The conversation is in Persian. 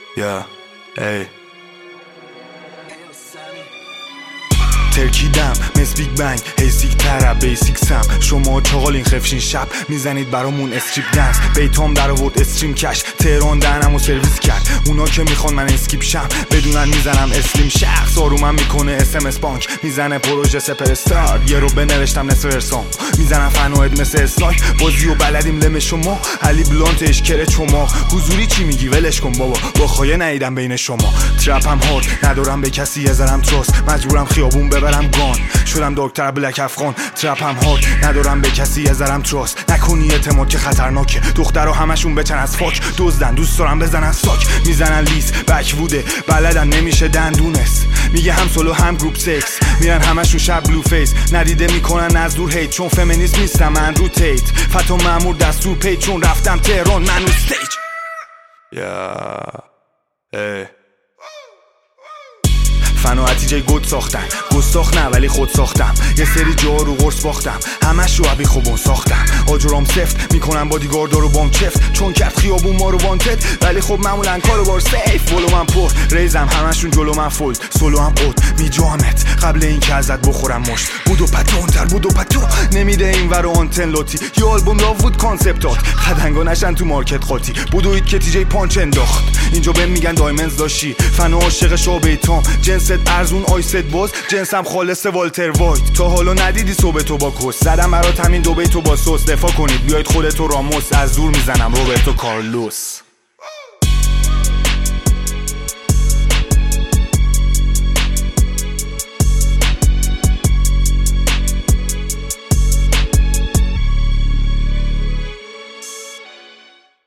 یا ای ترکیدم مثل بیگ بنگ هیسیک ترب بیسیکسم شما چاقالین خفشین شب میزنید برامون استریپ دنس بیتام در آورد استریم کش تهران دهنمو سرویس کرد اونا که میخوان من اسکیپ شم بدونن میزنم اسلیم شخص آرومم میکنه SMS بانک میزنه پروژه سپر استار یه رو بنوشتم نصف ورسام میزنم فنوید مثل اسنایک بازی و بلدیم لم شما علی بلانتش کره شما حضوری چی میگی ولش کن بابا با خایه نیدم بین شما ترپم هارد ندارم به کسی یزرم تراست مجبورم خیابون ببرم گان شدم دکتر بلک افغان ترپم هارد ندارم به کسی یزرم تراست نکنی اعتماد که خطرناکه دخترها همشون بچن از فاک دزدن دوست دارم بزنن ساک میزنن لیز بک بوده بلدن نمیشه دندونس میگه هم سولو هم گروپ سکس میرن همشون شب بلو فیس ندیده میکنن از دور هیت چون فمینیست نیستم من رو تیت فتو مامور دستور پی چون رفتم تهران من رو استیج یا فن و عتیجه گود ساختن گستاخ نه ولی خود ساختم یه سری جا رو قرص باختم همش رو عبی خوبون ساختم آجرام سفت میکنم بادیگاردا رو بام چفت چون کرد خیابون ما رو وانتد ولی خب معمولا کارو بار سیف بولو من پر ریزم همشون جلو من فولد سولو هم قد میجامت قبل این که ازت بخورم مشت بودو پتون تر بودو پتو نمیده این ورو آنتن لاتی یه آلبوم لاوود کانسپتات خدنگا نشن تو مارکت قاطی بودوید که تیجی پانچ انداخت اینجا بهم میگن دایمنز داشی فن و عاشق شابیتام جنست ارزون آیست باز جنسم خالص والتر وایت تا حالا ندیدی صبح تو با کس زدم برات همین دو بیتو با سوس دفاع کنید بیاید خودتو راموس از دور میزنم روبرتو کارلوس